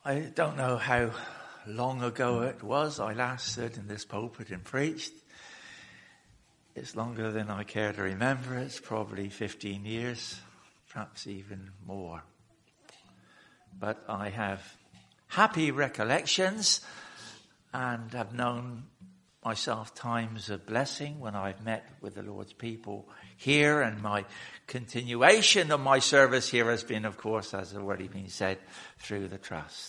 I don't know how long ago it was I last stood in this pulpit and preached. It's longer than I care to remember. It's probably 15 years, perhaps even more. But I have happy recollections and have known myself times of blessing when I've met with the Lord's people here, and my continuation of my service here has been, of course, as already been said, through the trust.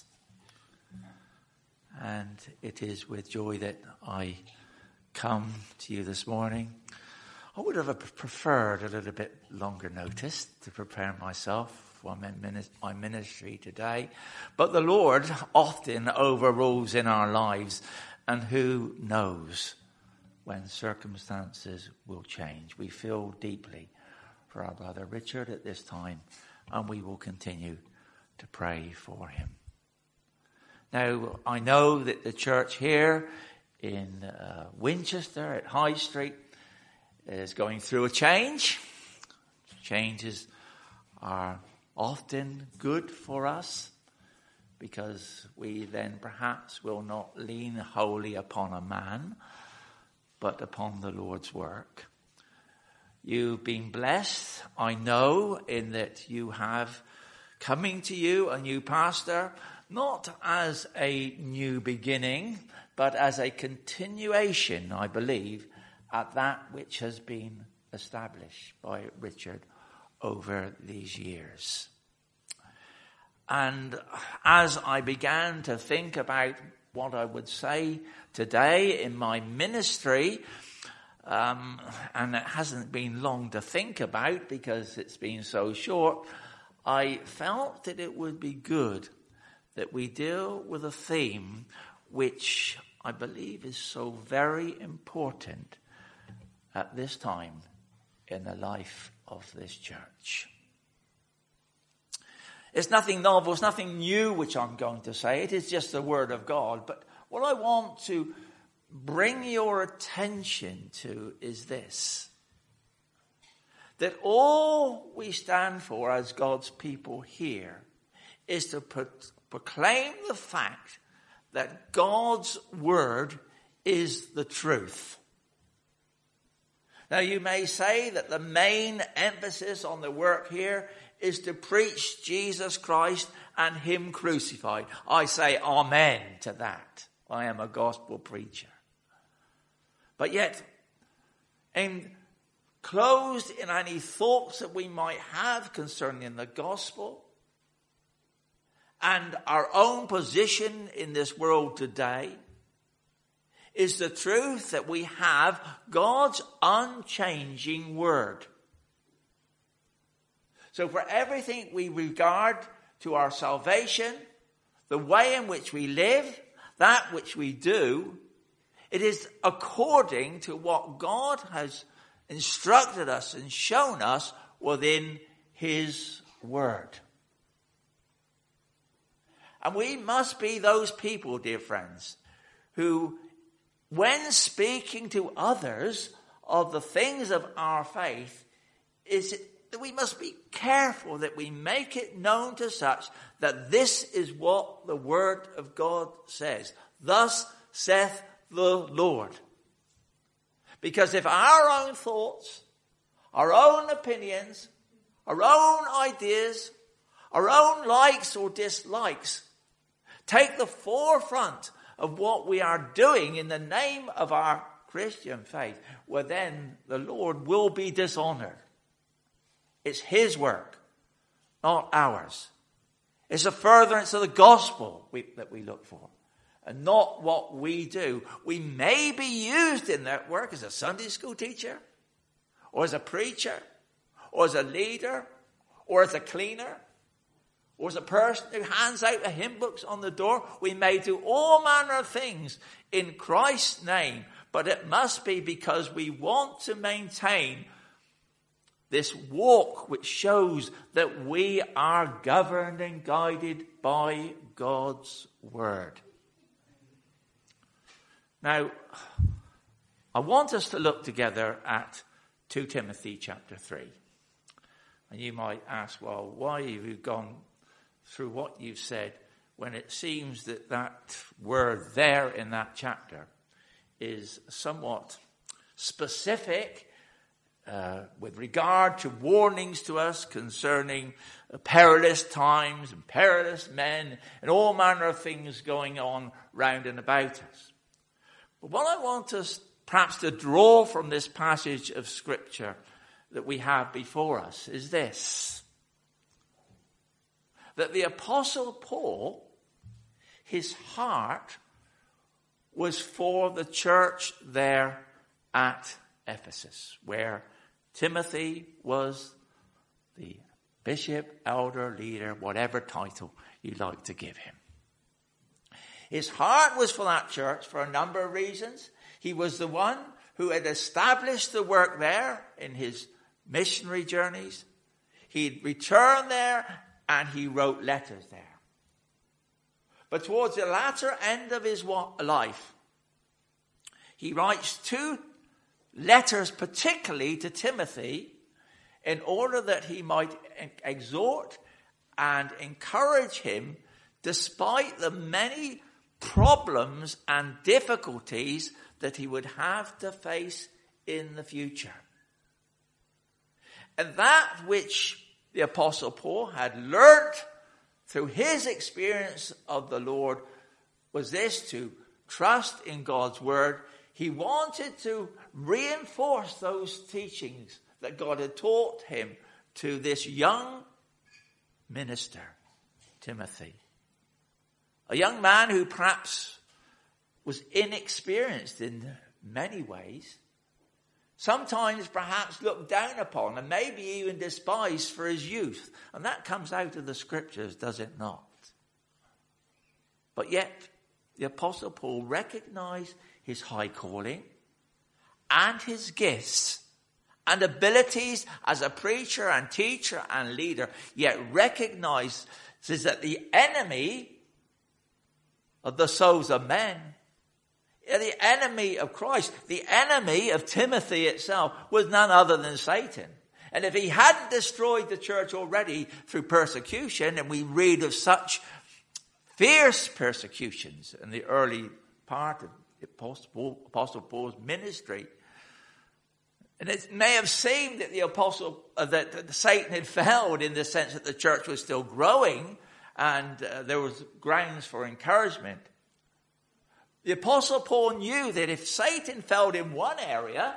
And it is with joy that I come to you this morning. I would have preferred a little bit longer notice to prepare myself for my ministry today. But the Lord often overrules in our lives, and who knows when circumstances will change. We feel deeply for our brother Richard at this time, and we will continue to pray for him. Now, I know that the church here in Winchester at High Street is going through a change. Changes are often good for us because we then perhaps will not lean wholly upon a man, but upon the Lord's work. You've been blessed, I know, in that you have coming to you a new pastor, not as a new beginning, but as a continuation, I believe, at that which has been established by Richard over these years. And as I began to think about what I would say today in my ministry, and it hasn't been long to think about because it's been so short, I felt that it would be good that we deal with a theme which I believe is so very important at this time in the life of this church. It's nothing novel, it's nothing new which I'm going to say. It is just the word of God. But what I want to bring your attention to is this: that all we stand for as God's people here is to proclaim the fact that God's word is the truth. Now, you may say that the main emphasis on the work here is to preach Jesus Christ and him crucified. I say amen to that. I am a gospel preacher. But yet, enclosed in any thoughts that we might have concerning the gospel and our own position in this world today, is the truth that we have God's unchanging word. So for everything we regard to our salvation, the way in which we live, that which we do, it is according to what God has instructed us and shown us within his word. And we must be those people, dear friends, who, when speaking to others of the things of our faith, is that we must be careful that we make it known to such that this is what the word of God says. Thus saith the Lord. Because if our own thoughts, our own opinions, our own ideas, our own likes or dislikes take the forefront of what we are doing in the name of our Christian faith, well then the Lord will be dishonored. It's his work, not ours. It's a furtherance of the gospel that we look for, and not what we do. We may be used in that work as a Sunday school teacher, or as a preacher, or as a leader, or as a cleaner, or as a person who hands out the hymn books on the door. We may do all manner of things in Christ's name, but it must be because we want to maintain this walk which shows that we are governed and guided by God's word. Now, I want us to look together at 2 Timothy chapter 3. And you might ask, well, why have you gone through what you've said when it seems that that word there in that chapter is somewhat specific with regard to warnings to us concerning perilous times and perilous men and all manner of things going on round and about us. But what I want us perhaps to draw from this passage of Scripture that we have before us is this: that the Apostle Paul, his heart was for the church there at Ephesus, where Timothy was the bishop, elder, leader, whatever title you like to give him. His heart was for that church for a number of reasons. He was the one who had established the work there in his missionary journeys. He'd returned there and he wrote letters there. But towards the latter end of his life, he writes 2 letters particularly to Timothy in order that he might exhort and encourage him despite the many problems and difficulties that he would have to face in the future. And that which the Apostle Paul had learnt through his experience of the Lord was this: to trust in God's word. He wanted to reinforce those teachings that God had taught him to this young minister, Timothy. A young man who perhaps was inexperienced in many ways, sometimes perhaps looked down upon and maybe even despised for his youth. And that comes out of the Scriptures, does it not? But yet, the Apostle Paul recognized his high calling and his gifts and abilities as a preacher and teacher and leader, yet recognizes that the enemy of the souls of men, the enemy of Christ, the enemy of Timothy itself, was none other than Satan. And if he hadn't destroyed the church already through persecution, and we read of such fierce persecutions in the early part of Apostle Paul's ministry, and it may have seemed that that Satan had failed in the sense that the church was still growing and there was grounds for encouragement. The Apostle Paul knew that if Satan failed in one area,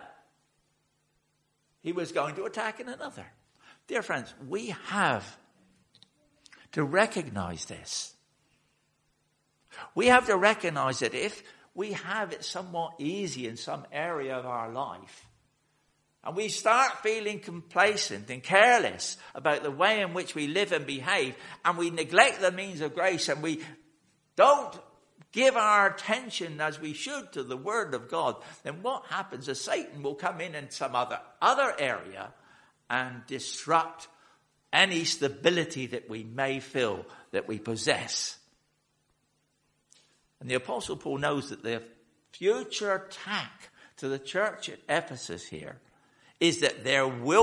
he was going to attack in another. Dear friends, we have to recognize this. We have to recognize that if we have it somewhat easy in some area of our life, and we start feeling complacent and careless about the way in which we live and behave, and we neglect the means of grace, and we don't give our attention as we should to the Word of God, then what happens is Satan will come in some other area and disrupt any stability that we may feel that we possess. And the Apostle Paul knows that the future attack to the church at Ephesus here is that there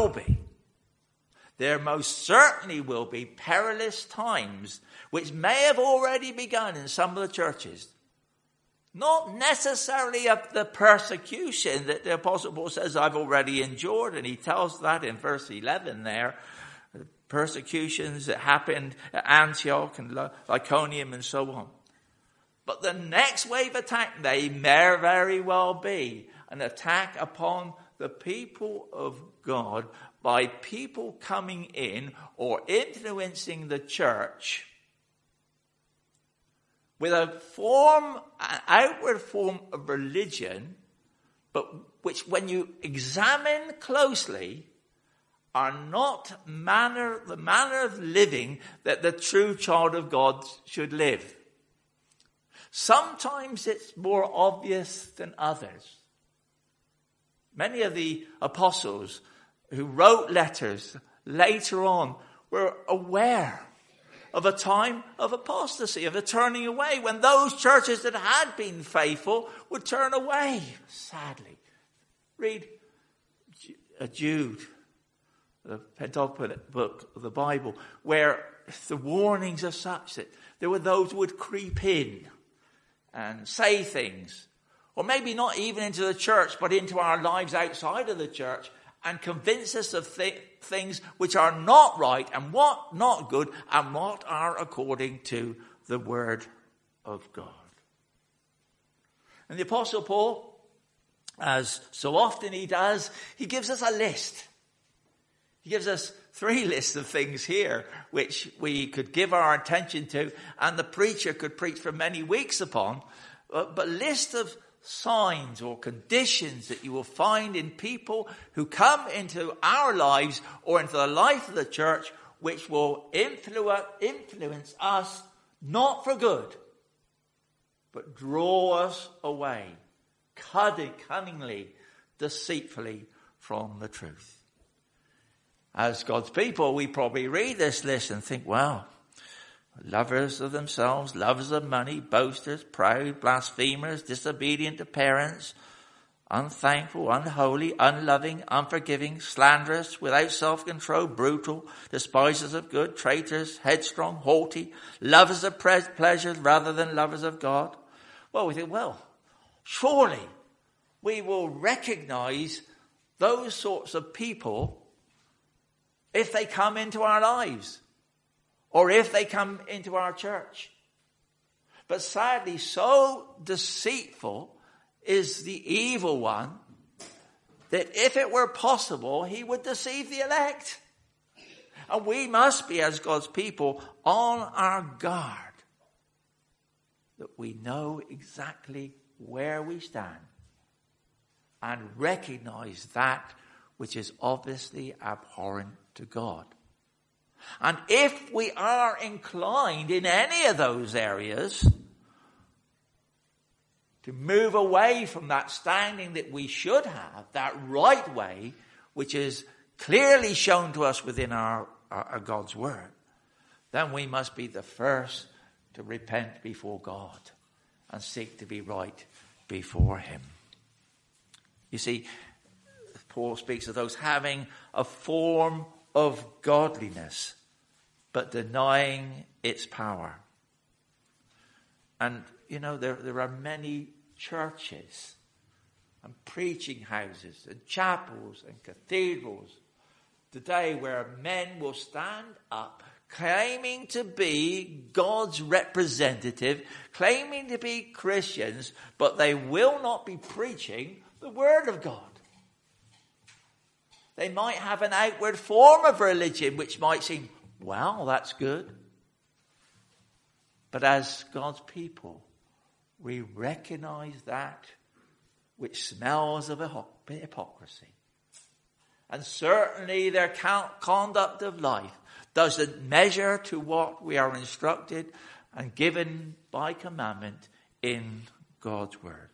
most certainly will be perilous times which may have already begun in some of the churches. Not necessarily of the persecution that the Apostle Paul says I've already endured, and he tells that in verse 11 there. Persecutions that happened at Antioch and Iconium and so on. But the next wave attack may very well be an attack upon the people of God by people coming in or influencing the church with an outward form of religion, but which when you examine closely are not the manner of living that the true child of God should live. Sometimes it's more obvious than others. Many of the apostles who wrote letters later on were aware of a time of apostasy, of a turning away, when those churches that had been faithful would turn away, sadly. Read Jude, the penultimate book of the Bible, where the warnings are such that there were those who would creep in and say things, or maybe not even into the church, but into our lives outside of the church, and convince us of things which are not right and what not good and what are according to the Word of God. And the Apostle Paul, as so often he does, he gives us a list. He gives us 3 lists of things here which we could give our attention to, and the preacher could preach for many weeks upon, but list of signs or conditions that you will find in people who come into our lives or into the life of the church, which will influence us not for good, but draw us away cunningly, deceitfully from the truth. As God's people, we probably read this list and think, well, lovers of themselves, lovers of money, boasters, proud, blasphemers, disobedient to parents, unthankful, unholy, unloving, unforgiving, slanderous, without self-control, brutal, despisers of good, traitors, headstrong, haughty, lovers of pleasures rather than lovers of God. Well, we think, well, surely we will recognize those sorts of people if they come into our lives or if they come into our church. But sadly, so deceitful is the evil one that if it were possible, he would deceive the elect. And we must be, as God's people, on our guard that we know exactly where we stand and recognize that which is obviously abhorrent to God. And if we are inclined in any of those areas to move away from that standing that we should have, that right way, which is clearly shown to us within our God's word, then we must be the first to repent before God and seek to be right before him. You see, Paul speaks of those having a form of godliness, but denying its power. And, you know, there are many churches and preaching houses and chapels and cathedrals today where men will stand up claiming to be God's representative, claiming to be Christians, but they will not be preaching the Word of God. They might have an outward form of religion which might seem, well, that's good. But as God's people, we recognize that which smells of hypocrisy. And certainly their conduct of life doesn't measure to what we are instructed and given by commandment in God's word.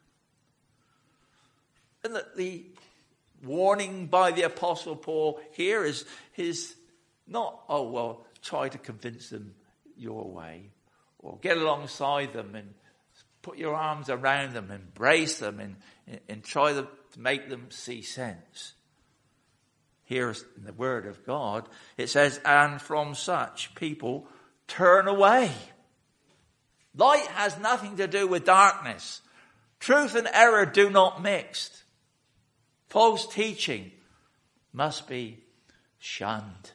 And that the warning by the Apostle Paul here is not, oh, well, try to convince them your way, or get alongside them and put your arms around them, embrace them, and try to make them see sense. Here in the Word of God, it says, and from such people turn away. Light has nothing to do with darkness. Truth and error do not mix. False teaching must be shunned.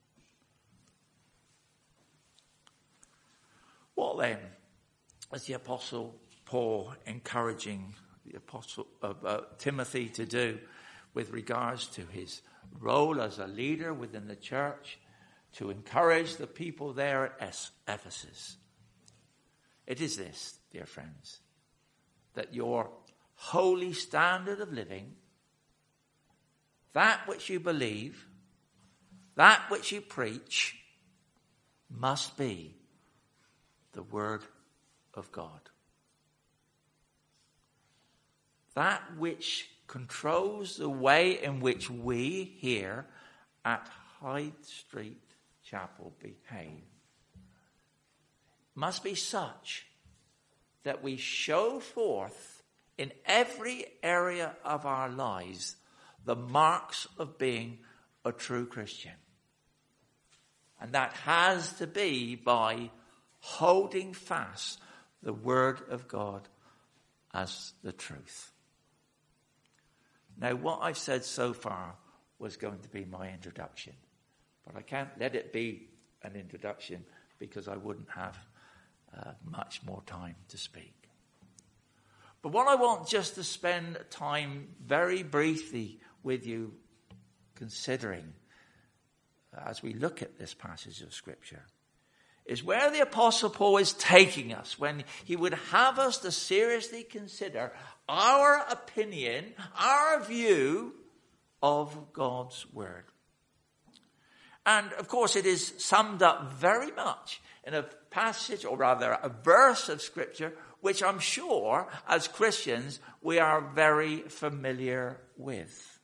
What then is the Apostle Paul encouraging the Apostle Timothy to do with regards to his role as a leader within the church to encourage the people there at Ephesus? It is this, dear friends, that your holy standard of living, that which you believe, that which you preach, must be the Word of God. That which controls the way in which we here at Hyde Street Chapel behave must be such that we show forth in every area of our lives the marks of being a true Christian. And that has to be by holding fast the Word of God as the truth. Now, what I've said so far was going to be my introduction. But I can't let it be an introduction because I wouldn't have much more time to speak. But what I want just to spend time very briefly with you considering as we look at this passage of Scripture is where the Apostle Paul is taking us when he would have us to seriously consider our opinion, our view of God's Word. And of course it is summed up very much in a passage, or rather a verse of Scripture, which I'm sure as Christians we are very familiar with.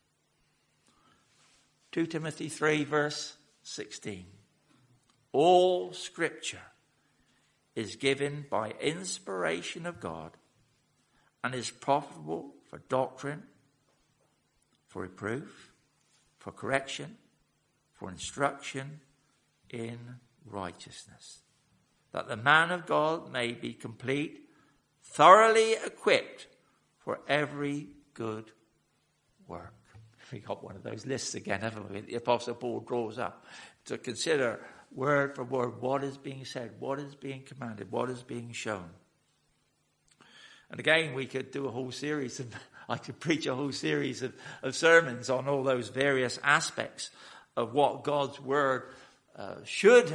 2 Timothy 3 verse 16. All Scripture is given by inspiration of God and is profitable for doctrine, for reproof, for correction, for instruction in righteousness, that the man of God may be complete, thoroughly equipped for every good work. We got one of those lists again, haven't we? The Apostle Paul draws up to consider word for word what is being said, what is being commanded, what is being shown. And again, we could do a whole series I could preach a whole series of sermons on all those various aspects of what God's Word should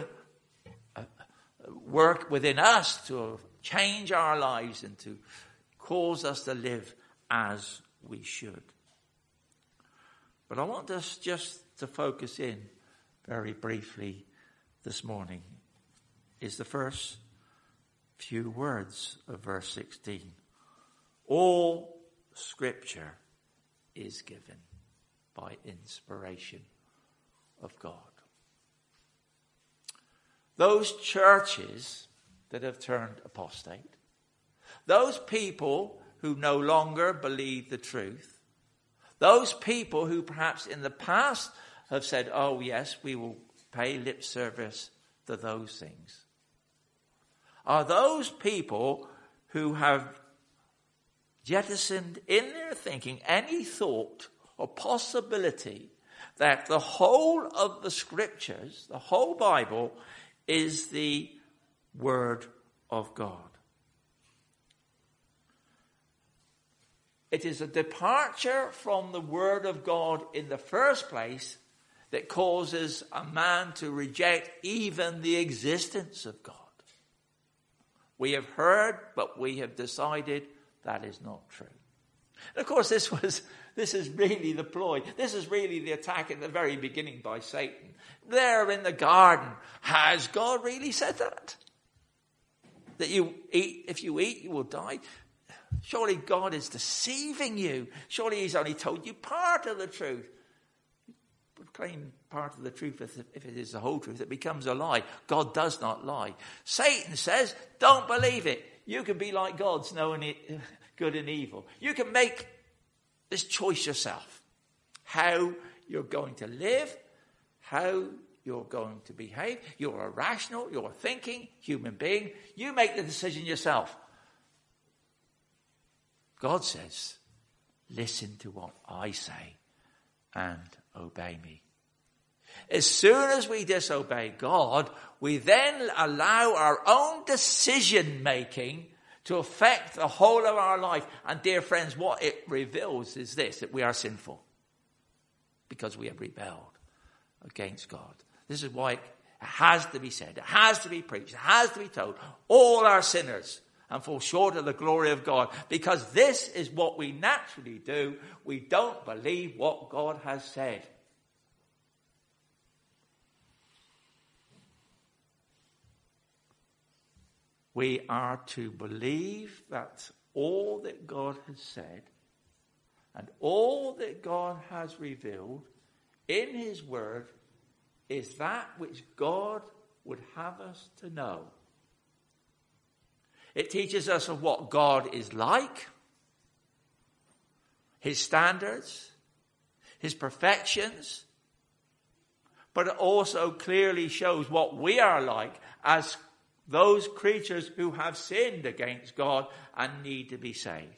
work within us to change our lives and to cause us to live as we should. But I want us just to focus in very briefly this morning is the first few words of verse 16. All Scripture is given by inspiration of God. Those churches that have turned apostate, those people who no longer believe the truth, those people who perhaps in the past have said, oh yes, we will pay lip service to those things, are those people who have jettisoned in their thinking any thought or possibility that the whole of the Scriptures, the whole Bible, is the Word of God. It is a departure from the Word of God in the first place that causes a man to reject even the existence of God. We have heard, but we have decided that is not true. And of course, this is really the ploy. This is really the attack at the very beginning by Satan. There in the garden, has God really said that? That if you eat, you will die? Surely God is deceiving you. Surely he's only told you part of the truth. Proclaim part of the truth if it is the whole truth. It becomes a lie. God does not lie. Satan says, don't believe it. You can be like gods, knowing good and evil. You can make this choice yourself. How you're going to live, how you're going to behave. You're a rational, you're a thinking human being. You make the decision yourself. God says, listen to what I say and obey me. As soon as we disobey God, we then allow our own decision making to affect the whole of our life. And dear friends, what it reveals is this, that we are sinful because we have rebelled against God. This is why it has to be said, it has to be preached, it has to be told. All are sinners and fall short of the glory of God, because this is what we naturally do. We don't believe what God has said. We are to believe that all that God has said and all that God has revealed in his word is that which God would have us to know. It teaches us of what God is like, his standards, his perfections, but it also clearly shows what we are like as those creatures who have sinned against God and need to be saved.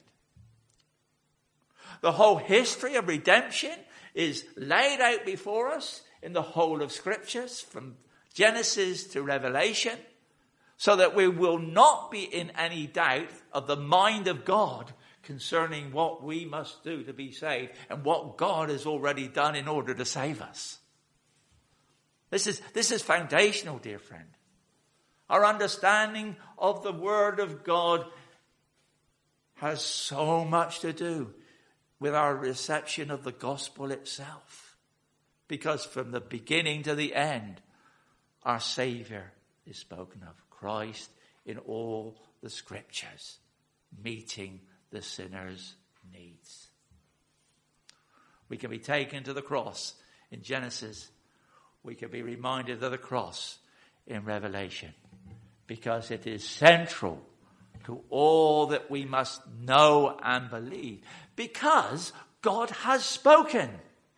The whole history of redemption is laid out before us in the whole of Scriptures, from Genesis to Revelation, so that we will not be in any doubt of the mind of God concerning what we must do to be saved and what God has already done in order to save us. This is foundational, dear friend. Our understanding of the Word of God has so much to do with our reception of the gospel itself. Because from the beginning to the end, our Savior is spoken of. Christ in all the Scriptures, meeting the sinner's needs. We can be taken to the cross in Genesis. We can be reminded of the cross in Revelation, because it is central to all that we must know and believe, because God has spoken.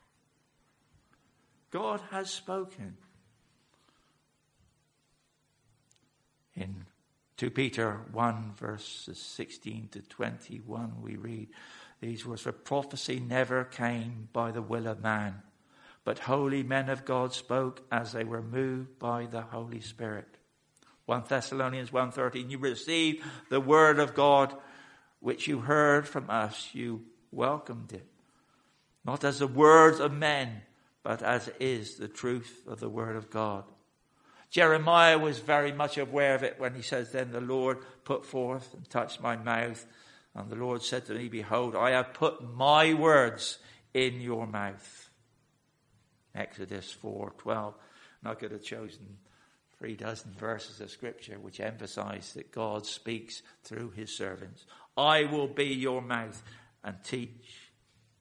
God has spoken. In 2 Peter 1 verses 16 to 21 we read these words, "For prophecy never came by the will of man, but holy men of God spoke as they were moved by the Holy Spirit." 1 Thessalonians 1:13, "You received the word of God which you heard from us. You welcomed it, not as the words of men, but as is the truth of the word of God." Jeremiah was very much aware of it when he says, "Then the Lord put forth and touched my mouth. And the Lord said to me, Behold, I have put my words in your mouth." Exodus 4:12. And I could have chosen 36 verses of Scripture which emphasize that God speaks through his servants. "I will be your mouth and teach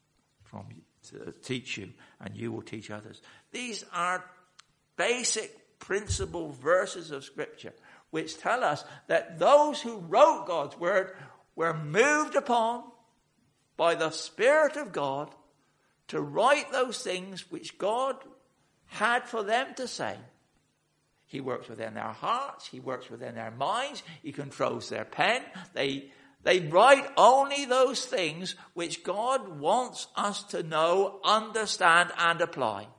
you, and you will teach others." These are basic principal verses of Scripture which tell us that those who wrote God's word were moved upon by the Spirit of God to write those things which God had for them to say. He works within their hearts. He works within their minds. He controls their pen. They write only those things which God wants us to know, understand, and apply.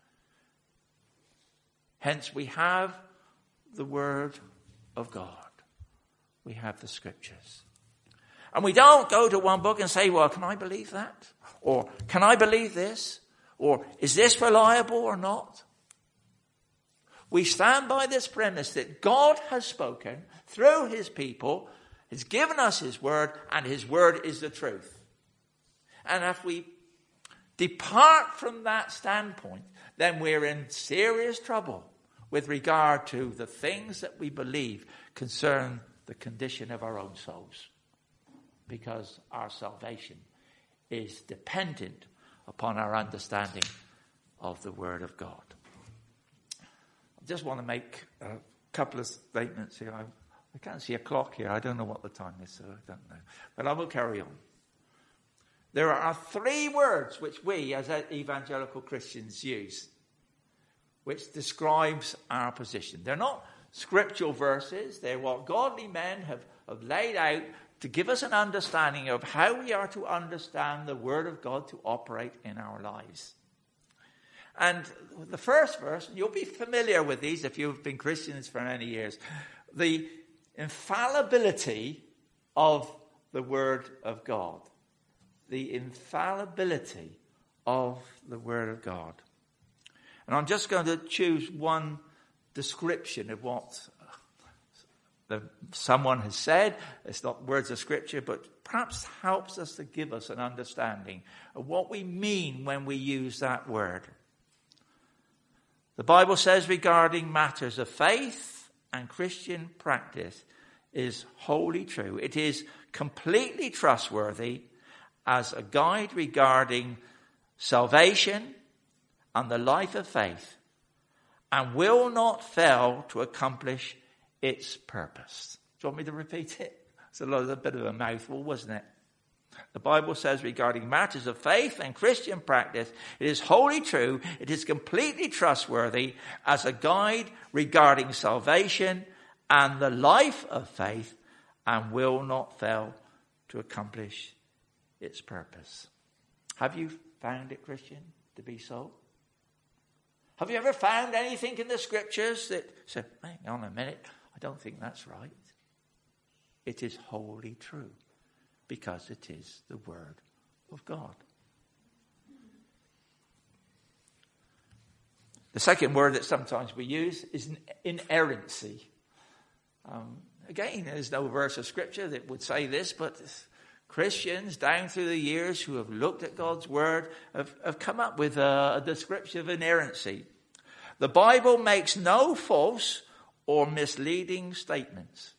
Hence, we have the Word of God. We have the Scriptures. And we don't go to one book and say, well, can I believe that? Or can I believe this? Or is this reliable or not? We stand by this premise that God has spoken through his people, has given us his word, and his word is the truth. And if we depart from that standpoint, then we're in serious trouble with regard to the things that we believe concern the condition of our own souls, because our salvation is dependent upon our understanding of the Word of God. I just want to make a couple of statements here. I can't see a clock here. I don't know what the time is, so I don't know. But I will carry on. There are 3 words which we as evangelical Christians use, which describes our position. They're not scriptural verses. They're what godly men have laid out to give us an understanding of how we are to understand the Word of God to operate in our lives. And the first verse, you'll be familiar with these if you've been Christians for many years, the infallibility of the Word of God. The infallibility of the Word of God. And I'm just going to choose one description of what someone has said. It's not words of Scripture, but perhaps helps us to give us an understanding of what we mean when we use that word. The Bible says regarding matters of faith and Christian practice is wholly true. It is completely trustworthy as a guide regarding salvation and the life of faith, and will not fail to accomplish its purpose. Do you want me to repeat it? It's a bit of a mouthful, wasn't it? The Bible says regarding matters of faith and Christian practice, it is wholly true, it is completely trustworthy as a guide regarding salvation and the life of faith, and will not fail to accomplish its purpose. Have you found it, Christian, to be so? Have you ever found anything in the scriptures that said, hang on a minute, I don't think that's right? It is wholly true, because it is the Word of God. The second word that sometimes we use is inerrancy. Again, there's no verse of Scripture that would say this, but Christians down through the years who have looked at God's Word have come up with a description of inerrancy. The Bible makes no false or misleading statements.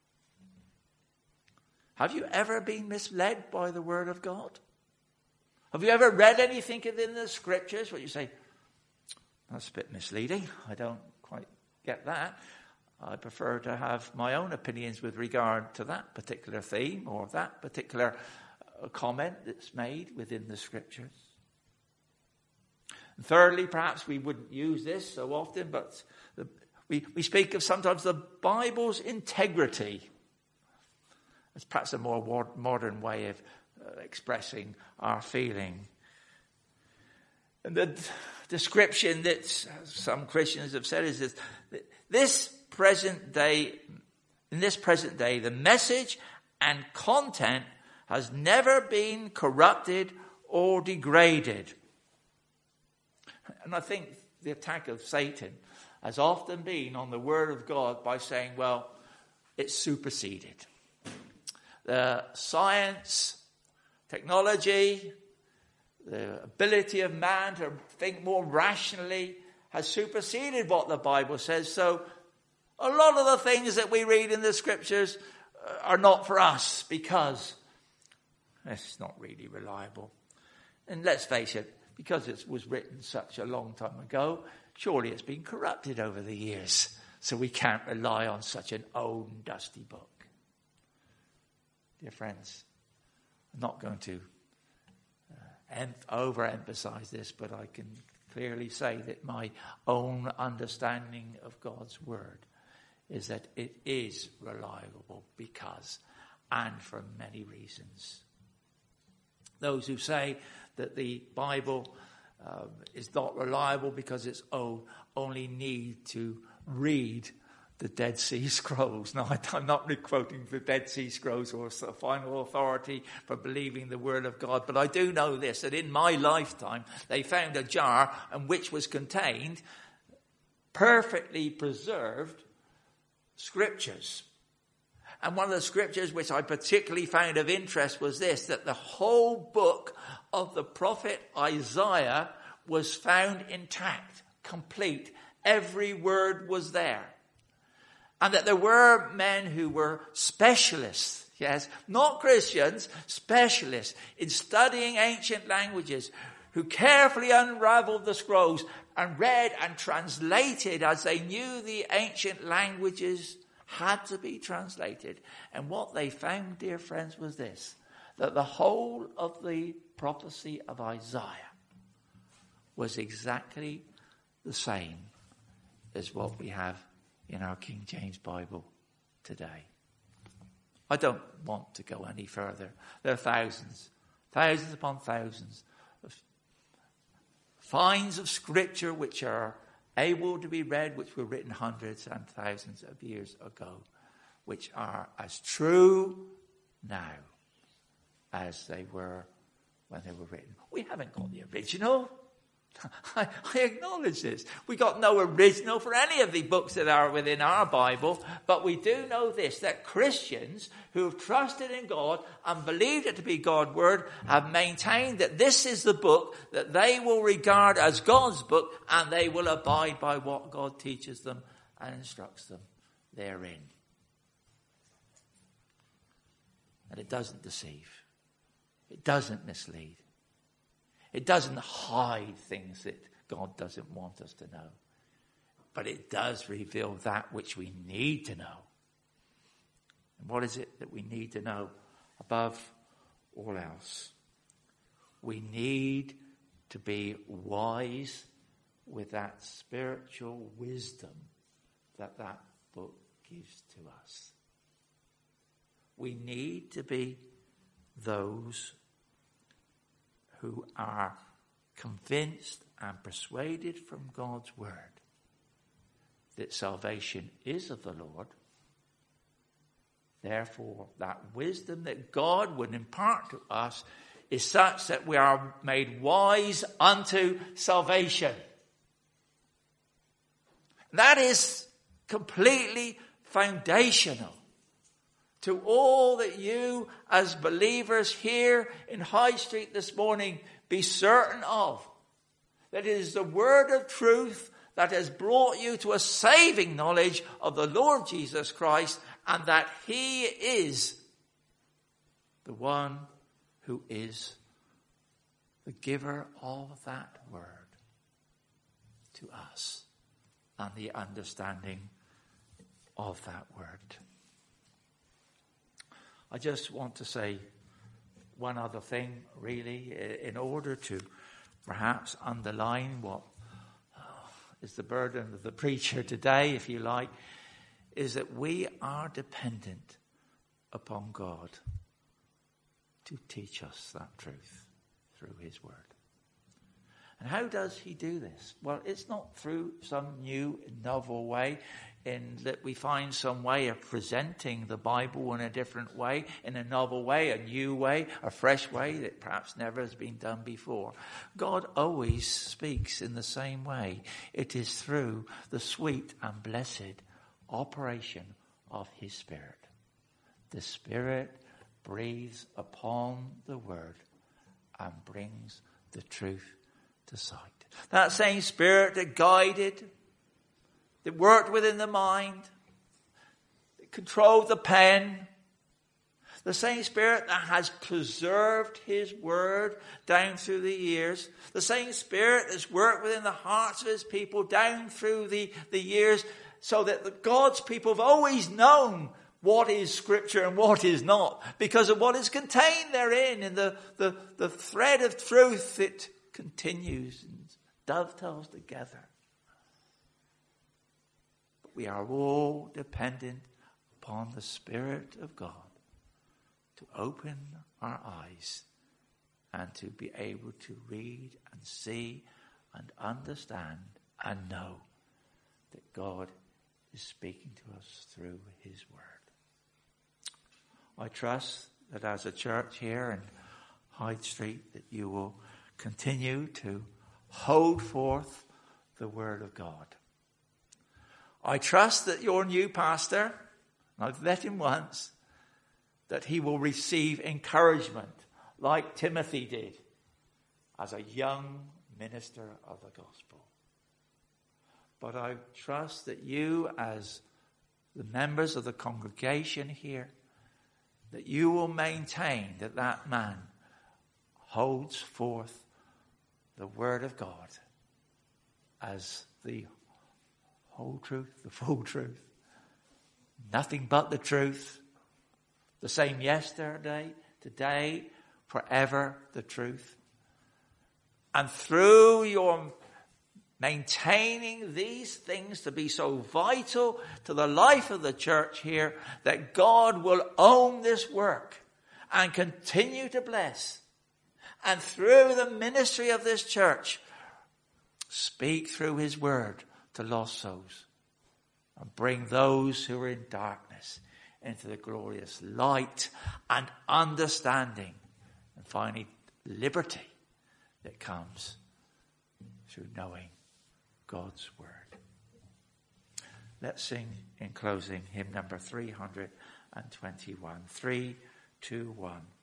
Have you ever been misled by the Word of God? Have you ever read anything in the Scriptures where you say, that's a bit misleading, I don't quite get that. I prefer to have my own opinions with regard to that particular theme or that particular comment that's made within the Scriptures. And thirdly, perhaps we wouldn't use this so often, but we speak of sometimes the Bible's integrity. It's perhaps a more modern way of expressing our feeling. And the description that some Christians have said is this: in this present day, the message and content has never been corrupted or degraded. And I think the attack of Satan has often been on the Word of God by saying, well, it's superseded. The science, technology, the ability of man to think more rationally has superseded what the Bible says. So a lot of the things that we read in the Scriptures are not for us because it's not really reliable. And let's face it, because it was written such a long time ago, surely it's been corrupted over the years. So we can't rely on such an old and dusty book. Dear friends, I'm not going to overemphasize this, but I can clearly say that my own understanding of God's Word is that it is reliable because, and for many reasons. Those who say that the Bible is not reliable because it's only need to read the Dead Sea Scrolls. Now, I'm not quoting the Dead Sea Scrolls or final authority for believing the Word of God, but I do know this, that in my lifetime, they found a jar in which was contained perfectly preserved Scriptures. And one of the Scriptures which I particularly found of interest was this, that the whole book of the prophet Isaiah was found intact, complete. Every word was there. And that there were men who were specialists, yes, not Christians, specialists in studying ancient languages, who carefully unraveled the scrolls and read and translated as they knew the ancient languages had to be translated. And what they found, dear friends, was this, that the whole of the prophecy of Isaiah was exactly the same as what we have in our King James Bible today. I don't want to go any further. There are thousands upon thousands of finds of Scripture which are able to be read, which were written hundreds and thousands of years ago, which are as true now as they were when they were written. We haven't got the original. I acknowledge this. We got no original for any of the books that are within our Bible, but we do know this, that Christians who have trusted in God and believed it to be God's Word have maintained that this is the book that they will regard as God's book, and they will abide by what God teaches them and instructs them therein. And it doesn't deceive. It doesn't mislead. It doesn't hide things that God doesn't want us to know. But it does reveal that which we need to know. And what is it that we need to know above all else. We need to be wise with that spiritual wisdom that book gives to us. We need to be those who are convinced and persuaded from God's word that salvation is of the Lord. Therefore, that wisdom that God would impart to us is such that we are made wise unto salvation. That is completely foundational to all that you as believers here in High Street this morning be certain of. That it is the word of truth that has brought you to a saving knowledge of the Lord Jesus Christ, and that he is the one who is the giver of that word to us and the understanding of that word. I just want to say one other thing, really, in order to perhaps underline what is the burden of the preacher today, if you like, is that we are dependent upon God to teach us that truth through his word. And how does he do this? Well, it's not through some new, novel way in that we find some way of presenting the Bible in a different way, in a novel way, a new way, a fresh way that perhaps never has been done before. God always speaks in the same way. It is through the sweet and blessed operation of his Spirit. The Spirit breathes upon the word and brings the truth to sight. That same Spirit that guided, that worked within the mind, that controlled the pen, the same Spirit that has preserved his word down through the years, the same Spirit that's worked within the hearts of his people down through the years, so that God's people have always known what is Scripture and what is not, because of what is contained therein, in the thread of truth that continues and dovetails together. But we are all dependent upon the Spirit of God to open our eyes and to be able to read and see and understand and know that God is speaking to us through his word. I trust that as a church here in Hyde Street that you will continue to hold forth the word of God. I trust that your new pastor, I've met him once, that he will receive encouragement like Timothy did as a young minister of the gospel. But I trust that you, as the members of the congregation here, that you will maintain that that man holds forth the word of God as the whole truth, the full truth, nothing but the truth, the same yesterday, today, forever the truth. And through your maintaining these things to be so vital to the life of the church here, that God will own this work and continue to bless. And through the ministry of this church, speak through his word to lost souls and bring those who are in darkness into the glorious light and understanding, and finally liberty that comes through knowing God's word. Let's sing in closing hymn number 321. 3, 2, 1.